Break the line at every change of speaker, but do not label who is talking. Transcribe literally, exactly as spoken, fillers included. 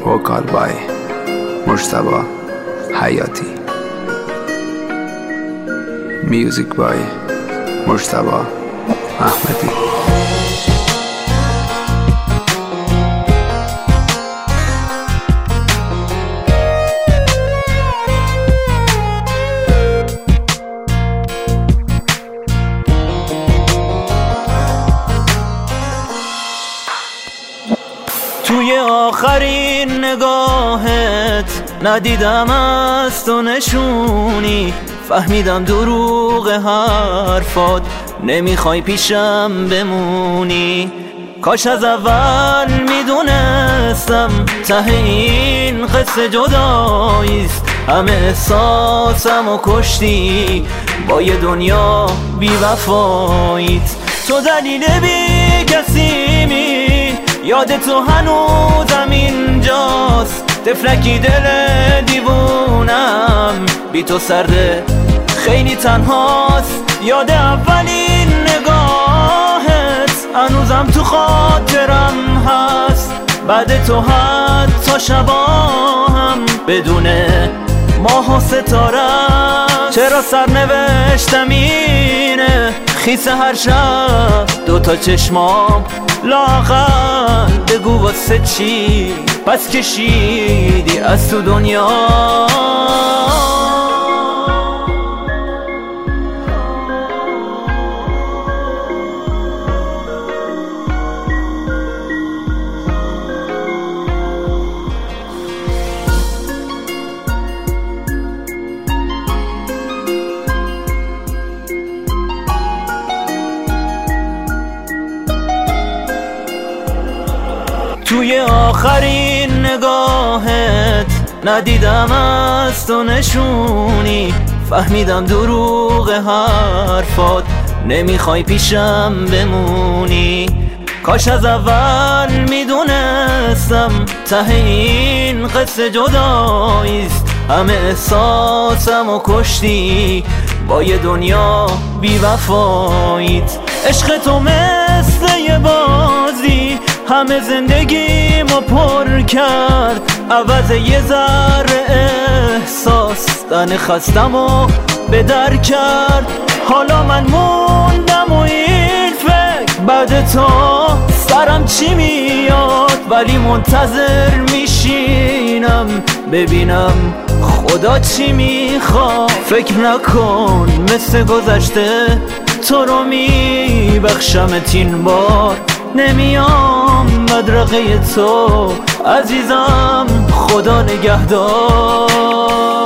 وکال بای مجتبی حیاتی. میوزیک بای مجتبی احمدی.
توی آخرین نگاهت ندیدم از تو نشونی، فهمیدم دروغ حرفات، نمیخوای پیشم بمونی. کاش از اول میدونستم ته این قصه جداییست، همه احساسم و کشتی با یه دنیا بی وفاییت. تو دلیل بی کسیمی، یاد تو هنوزم اینجاست، تفلکی دل دیوونم بی تو سرده خیلی تنهاست. یاد اولین نگاهت هنوزم تو خاطرم هست، بعد تو حتی شباهم بدون ماه و ستارم. چرا سرنوشتم اینه، خیس هر شب دوتا چشمام لاغر، بگو واسه چی پس کشیدی از تو دنیا. توی آخرین نگاهت ندیدم از تو نشونی، فهمیدم دروغ حرفات، نمیخوای پیشم بمونی. کاش از اول میدونستم ته این قصه جداییست، همه احساسم و کشتی با یه دنیا بی وفاییت. عشق تو مثل یه بازی همه زندگیمو پر کرد، عوض یه ذره احساس تن خستمو به در کرد. حالا من موندم و این فکر بعد تو سرم چی میاد، ولی منتظر میشینم ببینم خدا چی میخواد. فکر نکن مثل گذشته تو رو میبخشمت این بار، نمیام بدرقه تو عزیزم، خدا نگهدار.